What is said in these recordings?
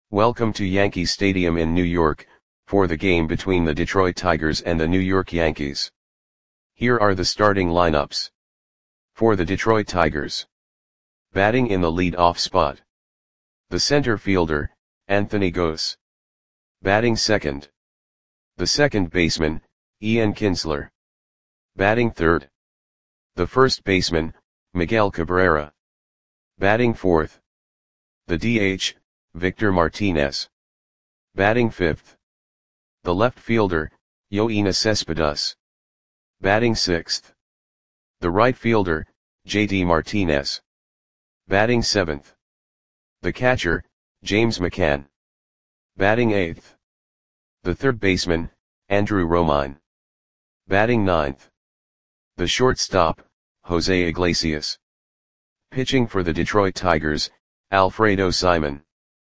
Welcome to Yankee Stadium in New York, for the game between the Detroit Tigers and the New York Yankees. Here are the starting lineups. For the Detroit Tigers. Batting in the lead-off spot. The center fielder, Anthony Gose. Batting second. The second baseman, Ian Kinsler. Batting third. The first baseman, Miguel Cabrera. Batting fourth. The DH, Victor Martinez. Batting fifth. The left fielder, Yoenis Cespedes. Batting sixth. The right fielder, JD Martinez. Batting seventh. The catcher, James McCann. Batting eighth. The third baseman, Andrew Romine. Batting ninth. The shortstop, Jose Iglesias. Pitching for the Detroit Tigers, Alfredo Simon.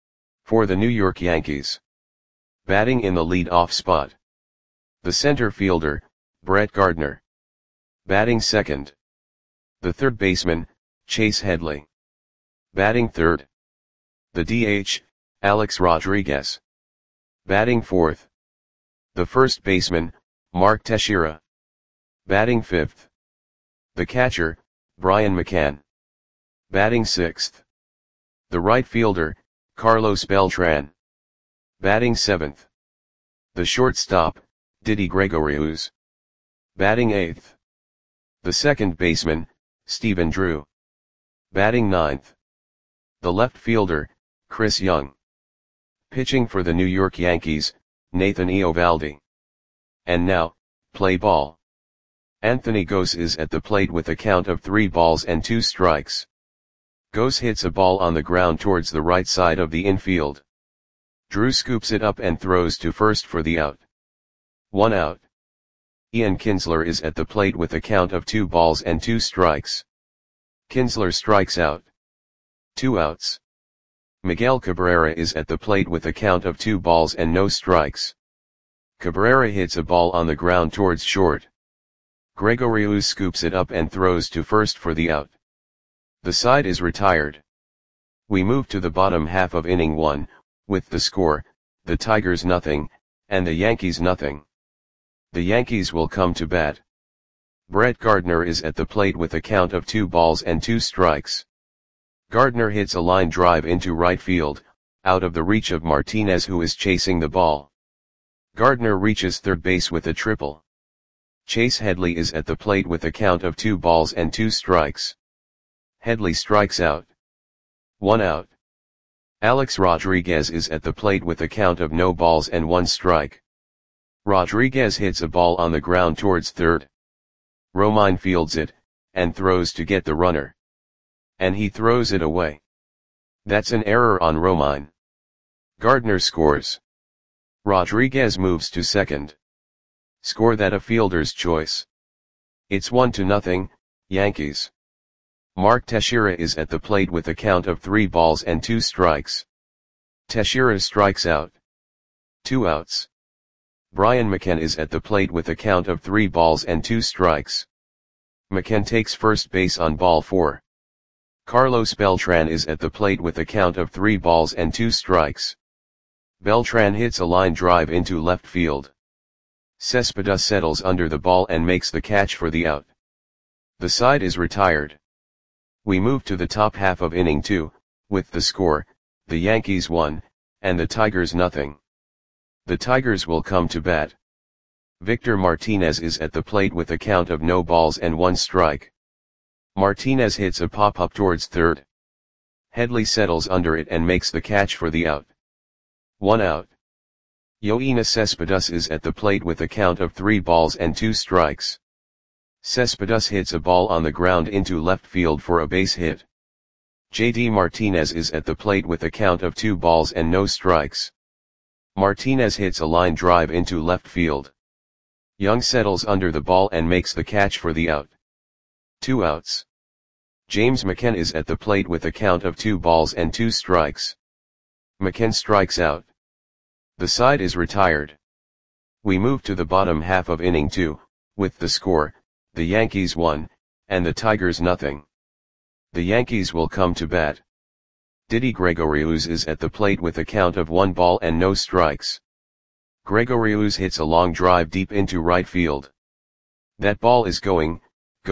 For the New York Yankees. Batting in the lead-off spot. The center fielder, Brett Gardner. Batting second. The third baseman, Chase Headley. Batting third. The DH, Alex Rodriguez. Batting fourth. The first baseman, Mark Teixeira. Batting fifth. The catcher, Brian McCann. Batting sixth. The right fielder, Carlos Beltran. Batting seventh. The shortstop, Didi Gregorius. Batting eighth. The second baseman, Stephen Drew. Batting ninth. The left fielder, Chris Young. Pitching for the New York Yankees, Nathan Eovaldi. And now, play ball. Anthony Gose is at the plate with a count of 3 balls and 2 strikes. Gose hits a ball on the ground towards the right side of the infield. Drew scoops it up and throws to first for the out. 1 out. Ian Kinsler is at the plate with a count of 2 balls and 2 strikes. Kinsler strikes out. 2 outs. Miguel Cabrera is at the plate with a count of 2 balls and no strikes. Cabrera hits a ball on the ground towards short. Gregorius scoops it up and throws to first for the out. The side is retired. We move to the bottom half of inning 1, with the score, the Tigers nothing, and the Yankees nothing. The Yankees will come to bat. Brett Gardner is at the plate with a count of 2 balls and 2 strikes. Gardner hits a line drive into right field, out of the reach of Martinez, who is chasing the ball. Gardner reaches third base with a triple. Chase Headley is at the plate with a count of 2 balls and 2 strikes. Headley strikes out. 1 out. Alex Rodriguez is at the plate with a count of no balls and 1 strike. Rodriguez hits a ball on the ground towards third. Romine fields it, and throws to get the runner. And he throws it away. That's an error on Romine. Gardner scores. Rodriguez moves to second. Score that a fielder's choice. It's 1-0, Yankees. Mark Teixeira is at the plate with a count of 3 balls and 2 strikes. Teixeira strikes out. 2 outs. Brian McCann is at the plate with a count of 3 balls and 2 strikes. McCann takes first base on ball 4. Carlos Beltran is at the plate with a count of 3 balls and 2 strikes. Beltran hits a line drive into left field. Cespedes settles under the ball and makes the catch for the out. The side is retired. We move to the top half of inning 2, with the score, the Yankees 1, and the Tigers nothing. The Tigers will come to bat. Victor Martinez is at the plate with a count of no balls and 1 strike. Martinez hits a pop-up towards third. Headley settles under it and makes the catch for the out. 1 out. Yoenis Cespedes is at the plate with a count of 3 balls and 2 strikes. Cespedes hits a ball on the ground into left field for a base hit. JD Martinez is at the plate with a count of 2 balls and no strikes. Martinez hits a line drive into left field. Young settles under the ball and makes the catch for the out. 2 outs. James McCann is at the plate with a count of 2 balls and 2 strikes. McCann strikes out. The side is retired. We move to the bottom half of inning 2, with the score, the Yankees 1, and the Tigers nothing. The Yankees will come to bat. Didi Gregorius is at the plate with a count of 1 ball and no strikes. Gregorius hits a long drive deep into right field. That ball is going,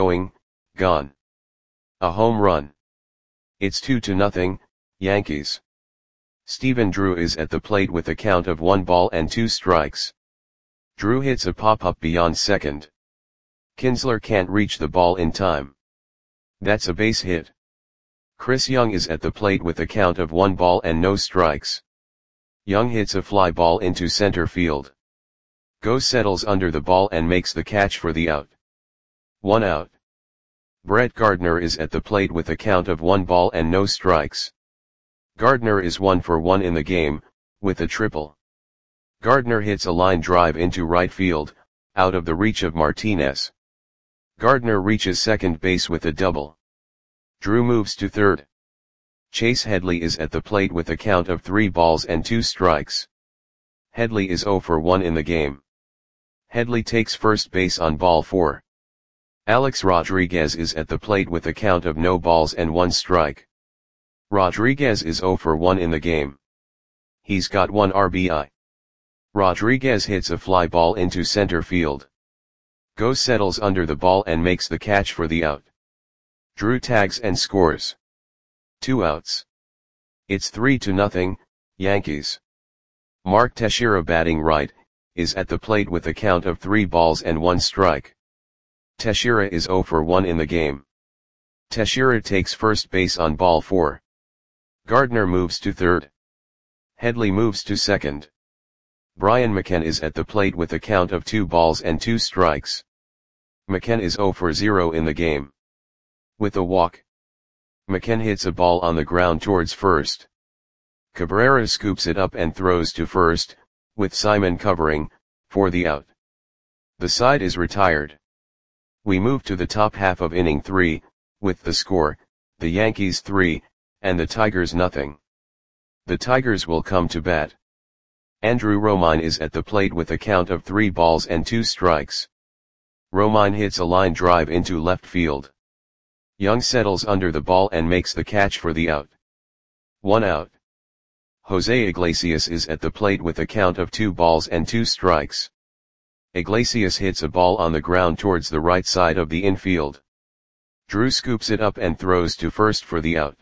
gone. A home run. It's 2-0, Yankees. Stephen Drew is at the plate with a count of 1 ball and 2 strikes. Drew hits a pop-up beyond second. Kinsler can't reach the ball in time. That's a base hit. Chris Young is at the plate with a count of 1 ball and no strikes. Young hits a fly ball into center field. Gose settles under the ball and makes the catch for the out. 1 out. Brett Gardner is at the plate with a count of 1 ball and no strikes. Gardner is 1 for 1 in the game, with a triple. Gardner hits a line drive into right field, out of the reach of Martinez. Gardner reaches second base with a double. Drew moves to third. Chase Headley is at the plate with a count of 3 balls and 2 strikes. Headley is 0 for 1 in the game. Headley takes first base on ball 4. Alex Rodriguez is at the plate with a count of no balls and 1 strike. Rodriguez is 0 for 1 in the game. He's got 1 RBI. Rodriguez hits a fly ball into center field. Gose settles under the ball and makes the catch for the out. Drew tags and scores. 2 outs. It's 3-0, Yankees. Mark Teixeira, batting right, is at the plate with a count of 3 balls and 1 strike. Teixeira is 0 for 1 in the game. Teixeira takes first base on ball 4. Gardner moves to third. Headley moves to second. Brian McCann is at the plate with a count of 2 balls and 2 strikes. McCann is 0 for 0 in the game. With a walk, McCann hits a ball on the ground towards first. Cabrera scoops it up and throws to first, with Simon covering, for the out. The side is retired. We move to the top half of inning 3, with the score, the Yankees 3, and the Tigers nothing. The Tigers will come to bat. Andrew Romine is at the plate with a count of 3 balls and 2 strikes. Romine hits a line drive into left field. Young settles under the ball and makes the catch for the out. 1 out. Jose Iglesias is at the plate with a count of 2 balls and 2 strikes. Iglesias hits a ball on the ground towards the right side of the infield. Drew scoops it up and throws to first for the out.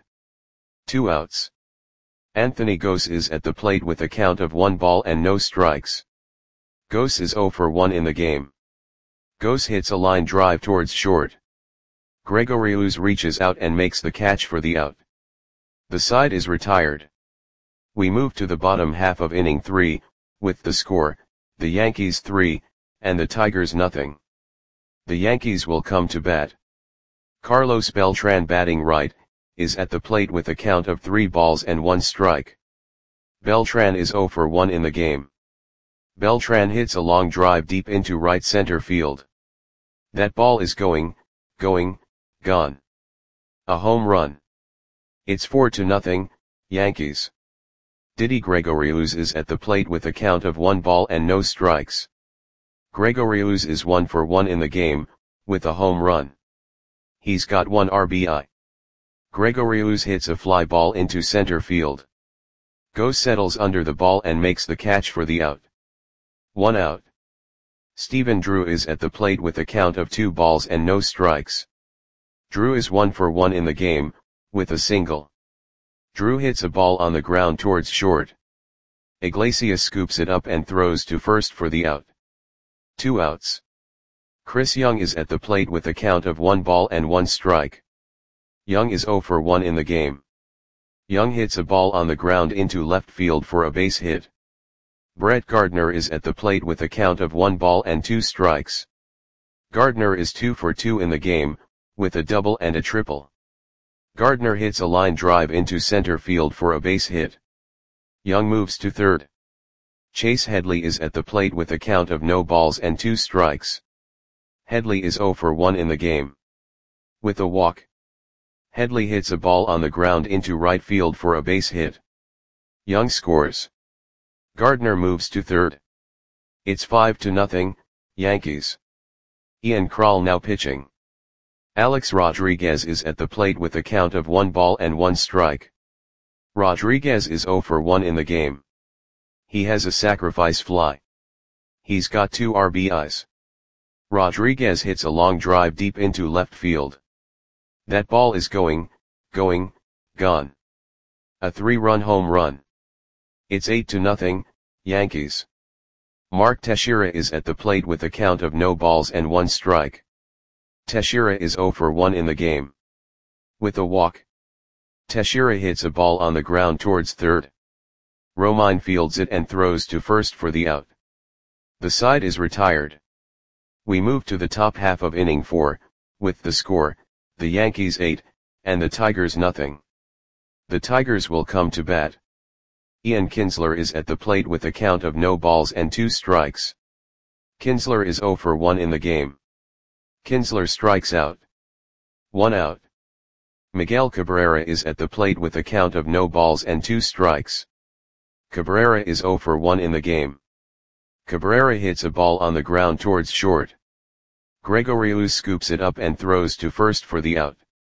2 outs. Anthony Gose is at the plate with a count of 1 ball and no strikes. Gose is 0 for 1 in the game. Gose hits a line drive towards short. Gregorius reaches out and makes the catch for the out. The side is retired. We move to the bottom half of inning 3, with the score, the Yankees 3, and the Tigers nothing. The Yankees will come to bat. Carlos Beltran, batting right, is at the plate with a count of 3 balls and 1 strike. Beltran is 0 for 1 in the game. Beltran hits a long drive deep into right center field. That ball is going, gone. A home run. It's 4-0, Yankees. Didi Gregorius is at the plate with a count of 1 ball and no strikes. Gregorius is 1 for 1 in the game, with a home run. He's got 1 RBI. Gregorius hits a fly ball into center field. Gose settles under the ball and makes the catch for the out. 1 out. Stephen Drew is at the plate with a count of 2 balls and no strikes. Drew is 1 for 1 in the game, with a single. Drew hits a ball on the ground towards short. Iglesias scoops it up and throws to first for the out. 2 outs. Chris Young is at the plate with a count of 1 ball and 1 strike. Young is 0 for 1 in the game. Young hits a ball on the ground into left field for a base hit. Brett Gardner is at the plate with a count of 1 ball and 2 strikes. Gardner is 2 for 2 in the game, with a double and a triple. Gardner hits a line drive into center field for a base hit. Young moves to third. Chase Headley is at the plate with a count of no balls and 2 strikes. Headley is 0 for 1 in the game. With a walk, Headley hits a ball on the ground into right field for a base hit. Young scores. Gardner moves to third. It's 5-0, Yankees. Ian Krall now pitching. Alex Rodriguez is at the plate with a count of 1 ball and 1 strike. Rodriguez is 0 for 1 in the game. He has a sacrifice fly. He's got 2 RBIs. Rodriguez hits a long drive deep into left field. That ball is going, gone. A 3-run home run. It's 8-0, Yankees. Mark Teixeira is at the plate with a count of no balls and 1 strike. Teixeira is 0 for 1 in the game. With a walk. Teixeira hits a ball on the ground towards third. Romine fields it and throws to first for the out. The side is retired. We move to the top half of inning 4, with the score, the Yankees 8, and the Tigers nothing. The Tigers will come to bat. Ian Kinsler is at the plate with a count of no balls and 2 strikes. Kinsler is 0 for 1 in the game. Kinsler strikes out. 1 out. Miguel Cabrera is at the plate with a count of no balls and 2 strikes. Cabrera is 0 for 1 in the game. Cabrera hits a ball on the ground towards short. Gregorius scoops it up and throws to first for the out.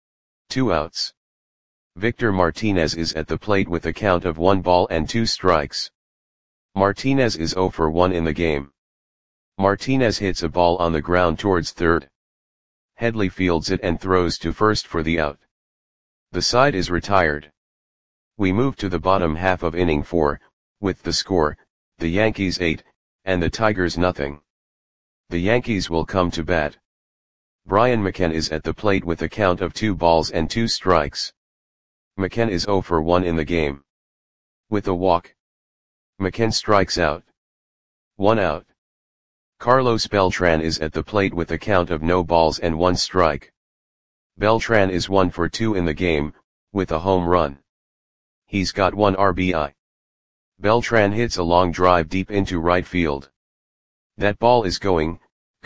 2 outs. Victor Martinez is at the plate with a count of 1 ball and 2 strikes. Martinez is 0 for 1 in the game. Martinez hits a ball on the ground towards third. Headley fields it and throws to first for the out. The side is retired. We move to the bottom half of inning 4, with the score, the Yankees 8, and the Tigers nothing. The Yankees will come to bat. Brian McCann is at the plate with a count of 2 balls and 2 strikes. McCann is 0 for 1 in the game. With a walk. McCann strikes out. 1 out. Carlos Beltran is at the plate with a count of no balls and 1 strike. Beltran is 1 for 2 in the game, with a home run. He's got 1 RBI. Beltran hits a long drive deep into right field. That ball is going,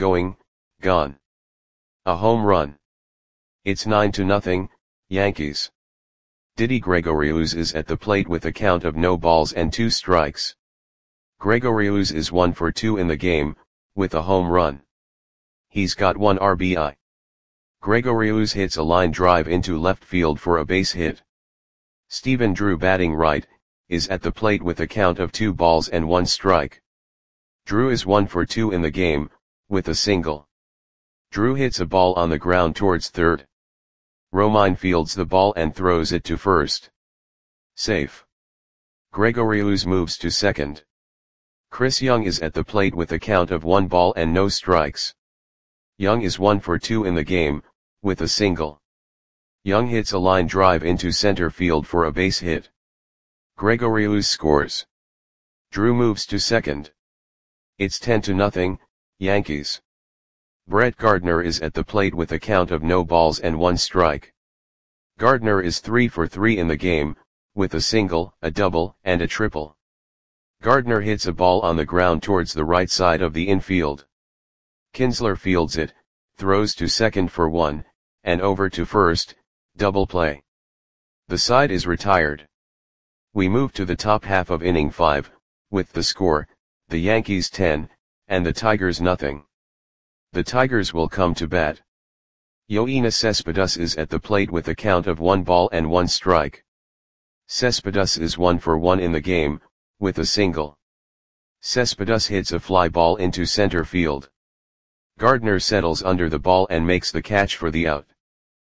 gone. A home run. It's 9-0, Yankees. Didi Gregorius is at the plate with a count of no balls and 2 strikes. Gregorius is 1 for 2 in the game, with a home run. He's got 1 RBI. Gregorius hits a line drive into left field for a base hit. Stephen Drew, batting right, is at the plate with a count of 2 balls and 1 strike. Drew is 1 for 2 in the game, with a single. Drew hits a ball on the ground towards third. Romine fields the ball and throws it to first. Safe. Gregorius moves to second. Chris Young is at the plate with a count of 1 ball and no strikes. Young is 1 for 2 in the game, with a single. Young hits a line drive into center field for a base hit. Gregorius scores. Drew moves to second. It's 10-0, Yankees. Brett Gardner is at the plate with a count of no balls and 1 strike. Gardner is 3 for 3 in the game, with a single, a double, and a triple. Gardner hits a ball on the ground towards the right side of the infield. Kinsler fields it, throws to second for 1, and over to first, double play. The side is retired. We move to the top half of inning 5, with the score, the Yankees 10, and the Tigers nothing. The Tigers will come to bat. Yoenis Cespedes is at the plate with a count of 1 ball and 1 strike. Cespedes is 1 for 1 in the game, with a single. Cespedes hits a fly ball into center field. Gardner settles under the ball and makes the catch for the out.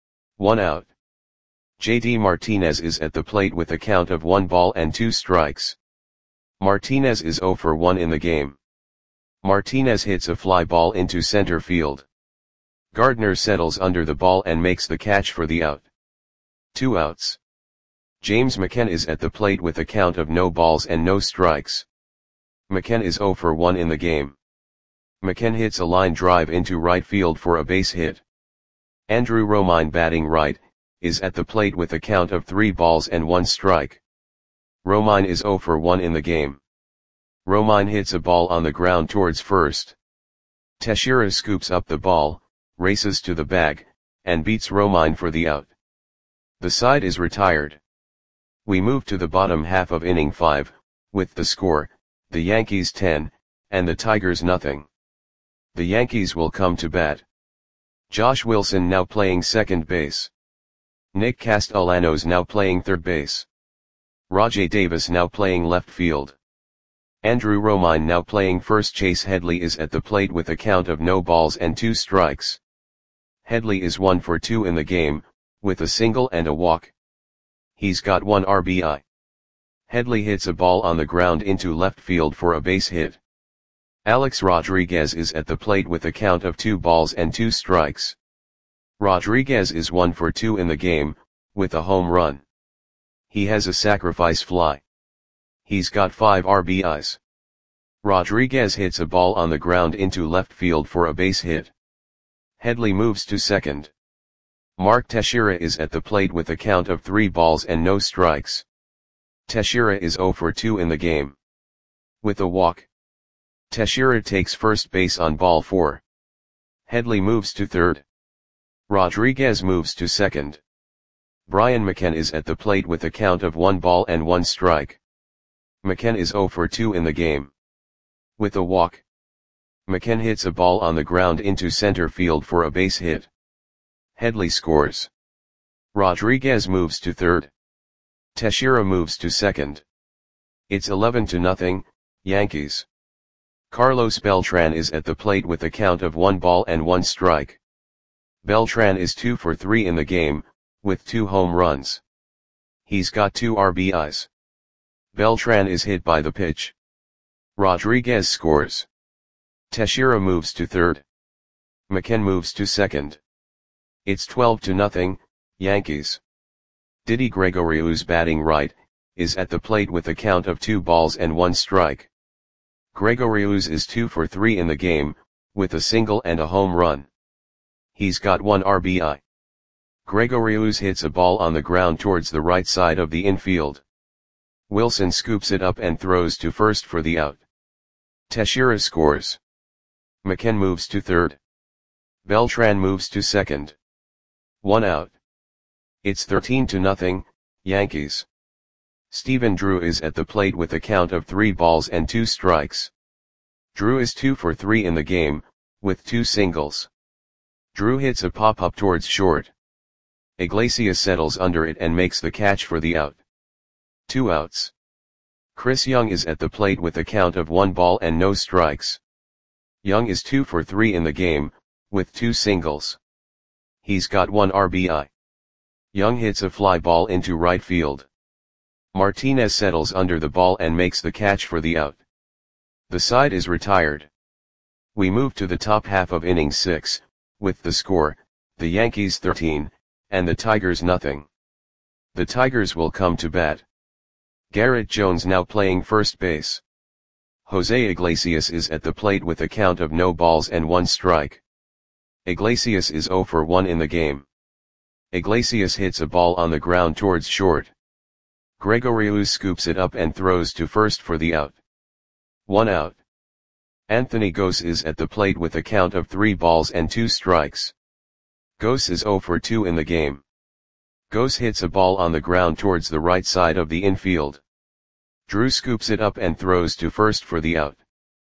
1 out. JD Martinez is at the plate with a count of 1 ball and 2 strikes. Martinez is 0 for 1 in the game. Martinez hits a fly ball into center field. Gardner settles under the ball and makes the catch for the out. 2 outs. James McCann is at the plate with a count of no balls and no strikes. McCann is 0 for 1 in the game. McCann hits a line drive into right field for a base hit. Andrew Romine, batting right, is at the plate with a count of 3 balls and 1 strike. Romine is 0 for 1 in the game. Romine hits a ball on the ground towards first. Teixeira scoops up the ball, races to the bag, and beats Romine for the out. The side is retired. We move to the bottom half of inning 5, with the score, the Yankees 10, and the Tigers nothing. The Yankees will come to bat. Josh Wilson now playing second base. Nick Castellanos now playing third base. Rajay Davis now playing left field. Andrew Romine now playing first. Chase Headley is at the plate with a count of no balls and 2 strikes. Headley is 1 for 2 in the game, with a single and a walk. He's got 1 RBI. Headley hits a ball on the ground into left field for a base hit. Alex Rodriguez is at the plate with a count of 2 balls and 2 strikes. Rodriguez is 1 for 2 in the game, with a home run. He has a sacrifice fly. He's got 5 RBIs. Rodriguez hits a ball on the ground into left field for a base hit. Headley moves to second. Mark Teixeira is at the plate with a count of 3 balls and no strikes. Teixeira is 0 for 2 in the game. With a walk. Teixeira takes first base on ball 4. Headley moves to third. Rodriguez moves to second. Brian McKenna is at the plate with a count of 1 ball and 1 strike. McKenna is 0 for 2 in the game. With a walk. McKenna hits a ball on the ground into center field for a base hit. Headley scores. Rodriguez moves to third. Teixeira moves to second. It's 11-0, Yankees. Carlos Beltran is at the plate with a count of 1 ball and 1 strike. Beltran is 2 for 3 in the game, with 2 home runs. He's got 2 RBIs. Beltran is hit by the pitch. Rodriguez scores. Teixeira moves to third. McKenna moves to second. It's 12-0, Yankees. Didi Gregorius batting right, is at the plate with a count of 2 balls and 1 strike. Gregorius is 2 for 3 in the game, with a single and a home run. He's got 1 RBI. Gregorius hits a ball on the ground towards the right side of the infield. Wilson scoops it up and throws to first for the out. Teixeira scores. McKenna moves to third. Beltran moves to second. 1 out. It's 13-0, Yankees. Stephen Drew is at the plate with a count of 3 balls and 2 strikes. Drew is 2 for 3 in the game, with 2 singles. Drew hits a pop-up towards short. Iglesias settles under it and makes the catch for the out. 2 outs. Chris Young is at the plate with a count of 1 ball and no strikes. Young is 2 for 3 in the game, with 2 singles. He's got 1 RBI. Young hits a fly ball into right field. Martinez settles under the ball and makes the catch for the out. The side is retired. We move to the top half of inning 6, with the score, the Yankees 13, and the Tigers nothing. The Tigers will come to bat. Garrett Jones now playing first base. Jose Iglesias is at the plate with a count of no balls and 1 strike. Iglesias is 0 for 1 in the game. Iglesias hits a ball on the ground towards short. Gregorius scoops it up and throws to first for the out. 1 out. Anthony Gose is at the plate with a count of 3 balls and 2 strikes. Gose is 0 for 2 in the game. Gose hits a ball on the ground towards the right side of the infield. Drew scoops it up and throws to first for the out.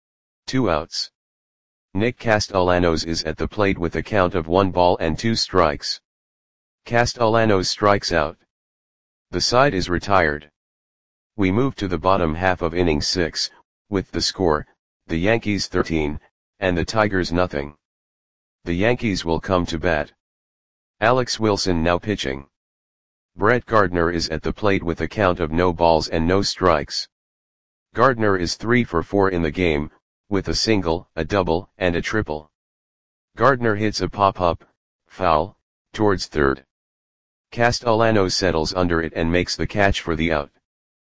2 outs. Nick Castellanos is at the plate with a count of 1 ball and 2 strikes. Castellanos strikes out. The side is retired. We move to the bottom half of inning 6, with the score, the Yankees 13, and the Tigers nothing. The Yankees will come to bat. Alex Wilson now pitching. Brett Gardner is at the plate with a count of no balls and no strikes. Gardner is 3 for 4 in the game, with a single, a double, and a triple. Gardner hits a pop-up, foul, towards third. Castellanos settles under it and makes the catch for the out.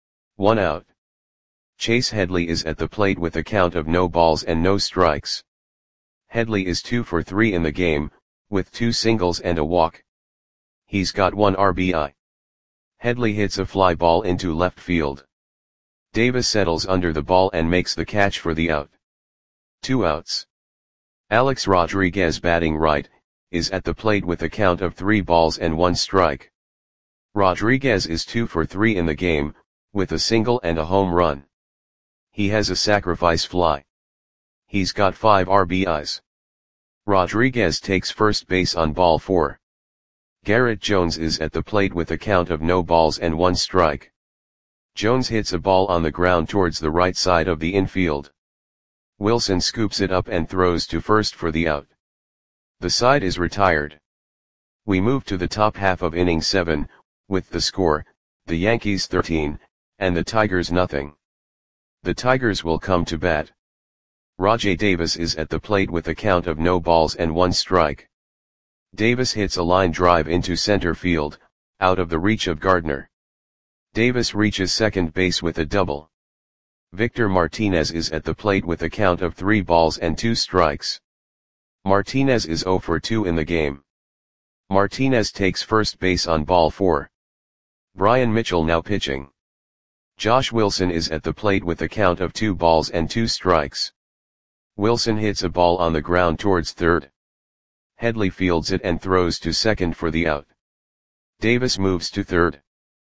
1 out. Chase Headley is at the plate with a count of no balls and no strikes. Headley is 2 for 3 in the game, with 2 singles and a walk. He's got 1 RBI. Headley hits a fly ball into left field. Davis settles under the ball and makes the catch for the out. 2 outs. Alex Rodriguez batting right, is at the plate with a count of 3 balls and 1 strike. Rodriguez is 2 for 3 in the game, with a single and a home run. He has a sacrifice fly. He's got 5 RBIs. Rodriguez takes first base on ball 4. Garrett Jones is at the plate with a count of no balls and 1 strike. Jones hits a ball on the ground towards the right side of the infield. Wilson scoops it up and throws to first for the out. The side is retired. We move to the top half of inning 7, with the score, the Yankees 13, and the Tigers nothing. The Tigers will come to bat. Rajai Davis is at the plate with a count of no balls and 1 strike. Davis hits a line drive into center field, out of the reach of Gardner. Davis reaches second base with a double. Victor Martinez is at the plate with a count of 3 balls and 2 strikes. Martinez is 0 for 2 in the game. Martinez takes first base on ball 4. Bryan Mitchell now pitching. Josh Wilson is at the plate with a count of 2 balls and 2 strikes. Wilson hits a ball on the ground towards third. Headley fields it and throws to second for the out. Davis moves to third.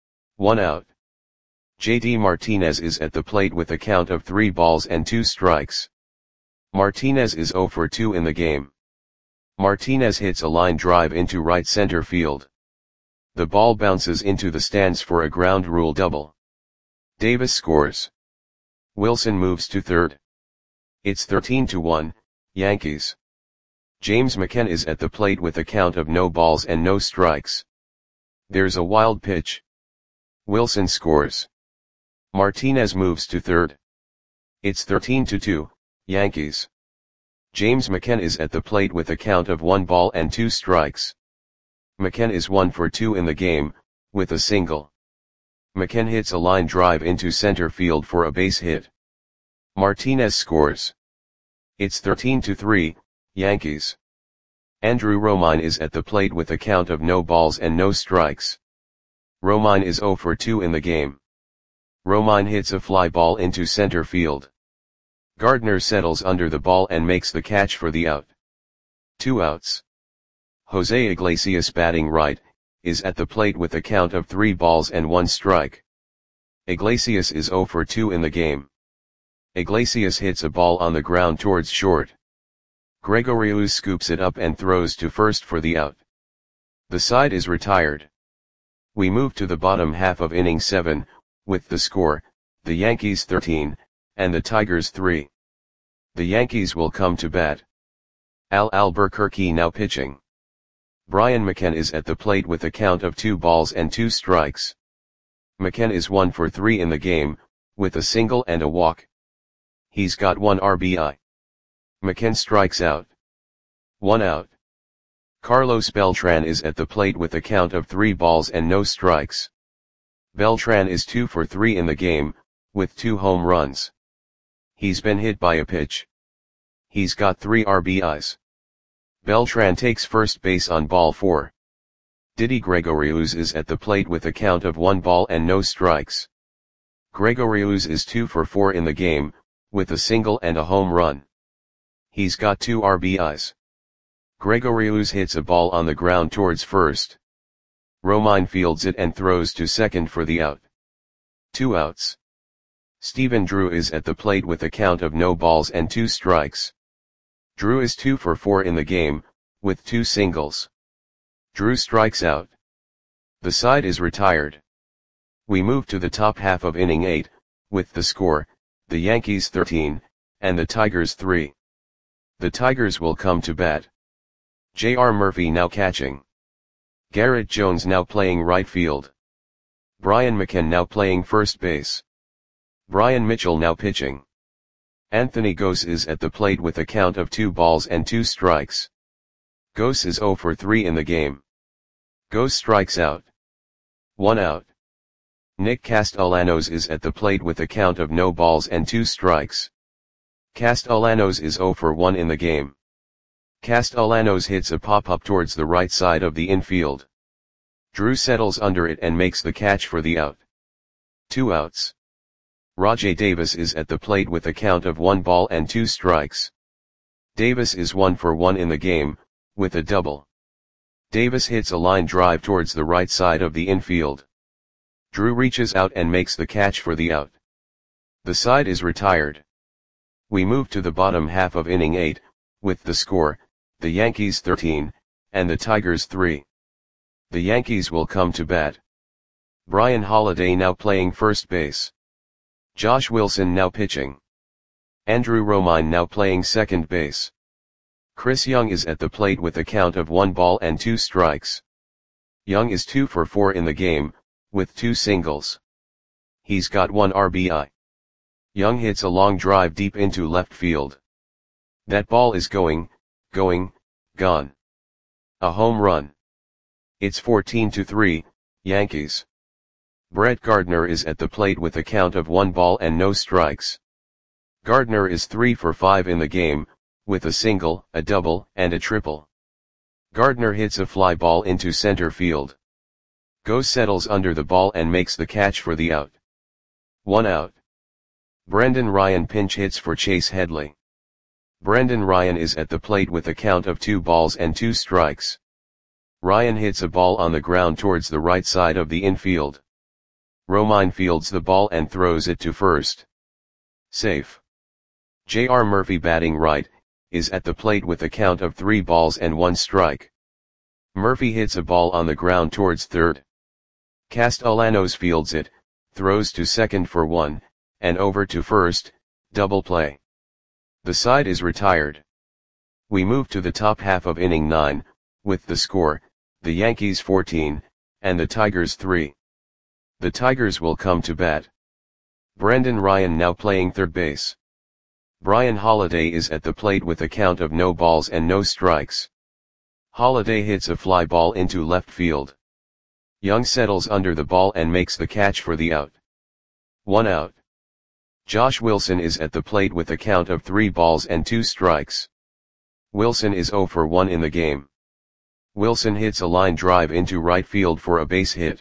1 out. JD Martinez is at the plate with a count of 3 balls and 2 strikes. Martinez is 0 for 2 in the game. Martinez hits a line drive into right center field. The ball bounces into the stands for a ground rule double. Davis scores. Wilson moves to third. It's 13-1, Yankees. James McCann is at the plate with a count of no balls and no strikes. There's a wild pitch. Wilson scores. Martinez moves to third. It's 13-2, Yankees. James McCann is at the plate with a count of 1 ball and 2 strikes. McCann is 1 for 2 in the game, with a single. McCann hits a line drive into center field for a base hit. Martinez scores. It's 13-3, Yankees. Andrew Romine is at the plate with a count of no balls and no strikes. Romine is 0 for 2 in the game. Romine hits a fly ball into center field. Gardner settles under the ball and makes the catch for the out. 2 outs. Jose Iglesias, batting right, is at the plate with a count of 3 balls and 1 strike. Iglesias is 0 for 2 in the game. Iglesias hits a ball on the ground towards short. Gregorius scoops it up and throws to first for the out. The side is retired. We move to the bottom half of inning 7, with the score, the Yankees 13, and the Tigers 3. The Yankees will come to bat. Al Albuquerque now pitching. Brian McCann is at the plate with a count of 2 balls and 2 strikes. McCann is 1 for 3 in the game, with a single and a walk. He's got 1 RBI. McCann strikes out. 1 out. Carlos Beltran is at the plate with a count of 3 balls and no strikes. Beltran is 2 for 3 in the game, with 2 home runs. He's been hit by a pitch. He's got 3 RBIs. Beltran takes first base on ball 4. Didi Gregorius is at the plate with a count of 1 ball and no strikes. Gregorius is 2 for 4 in the game, with a single and a home run. He's got 2 RBIs. Gregorius hits a ball on the ground towards first. Romine fields it and throws to second for the out. 2 outs. Stephen Drew is at the plate with a count of no balls and 2 strikes. Drew is 2 for 4 in the game, with 2 singles. Drew strikes out. The side is retired. We move to the top half of inning 8, with the score, the Yankees 13, and the Tigers 3. The Tigers will come to bat. J.R. Murphy now catching. Garrett Jones now playing right field. Brian McCann now playing first base. Bryan Mitchell now pitching. Anthony Gose is at the plate with a count of 2 balls and 2 strikes. Gose is 0 for 3 in the game. Gose strikes out. 1 out. Nick Castellanos is at the plate with a count of no balls and 2 strikes. Castellanos is 0 for 1 in the game. Castellanos hits a pop-up towards the right side of the infield. Drew settles under it and makes the catch for the out. 2 outs. Rajai Davis is at the plate with a count of 1 ball and 2 strikes. Davis is 1 for 1 in the game, with a double. Davis hits a line drive towards the right side of the infield. Drew reaches out and makes the catch for the out. The side is retired. We move to the bottom half of inning 8, with the score, the Yankees 13, and the Tigers 3. The Yankees will come to bat. Brian Holiday now playing first base. Josh Wilson now pitching. Andrew Romine now playing second base. Chris Young is at the plate with a count of 1 ball and 2 strikes. Young is 2 for 4 in the game, with 2 singles. He's got 1 RBI. Young hits a long drive deep into left field. That ball is going, gone. A home run. It's 14-3, Yankees. Brett Gardner is at the plate with a count of 1 ball and no strikes. Gardner is 3 for 5 in the game, with a single, a double, and a triple. Gardner hits a fly ball into center field. Go settles under the ball and makes the catch for the out. 1 out. Brendan Ryan pinch hits for Chase Headley. Brendan Ryan is at the plate with a count of 2 balls and 2 strikes. Ryan hits a ball on the ground towards the right side of the infield. Romine fields the ball and throws it to first. Safe. J.R. Murphy batting right, is at the plate with a count of 3 balls and 1 strike. Murphy hits a ball on the ground towards third. Castellanos fields it, throws to second for 1, and over to first, double play. The side is retired. We move to the top half of inning 9, with the score, the Yankees 14, and the Tigers 3. The Tigers will come to bat. Brendan Ryan now playing third base. Brian Holiday is at the plate with a count of no balls and no strikes. Holiday hits a fly ball into left field. Young settles under the ball and makes the catch for the out. 1 out. Josh Wilson is at the plate with a count of 3 balls and 2 strikes. Wilson is 0 for 1 in the game. Wilson hits a line drive into right field for a base hit.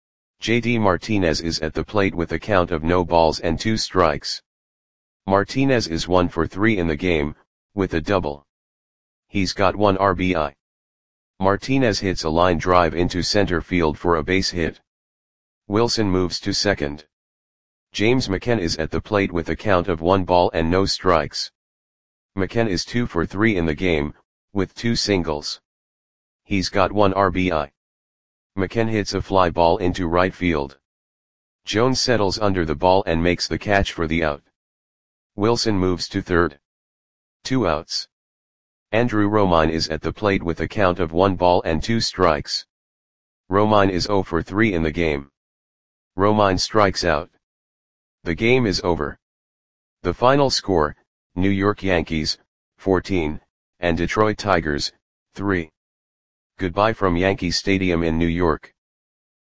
JD Martinez is at the plate with a count of no balls and 2 strikes. Martinez is 1 for 3 in the game, with a double. He's got 1 RBI. Martinez hits a line drive into center field for a base hit. Wilson moves to second. James McCann is at the plate with a count of 1 ball and no strikes. McCann is 2 for 3 in the game, with 2 singles. He's got 1 RBI. McCann hits a fly ball into right field. Jones settles under the ball and makes the catch for the out. Wilson moves to third. 2 outs. Andrew Romine is at the plate with a count of 1 ball and 2 strikes. Romine is 0 for 3 in the game. Romine strikes out. The game is over. The final score, New York Yankees, 14, and Detroit Tigers, 3. Goodbye from Yankee Stadium in New York.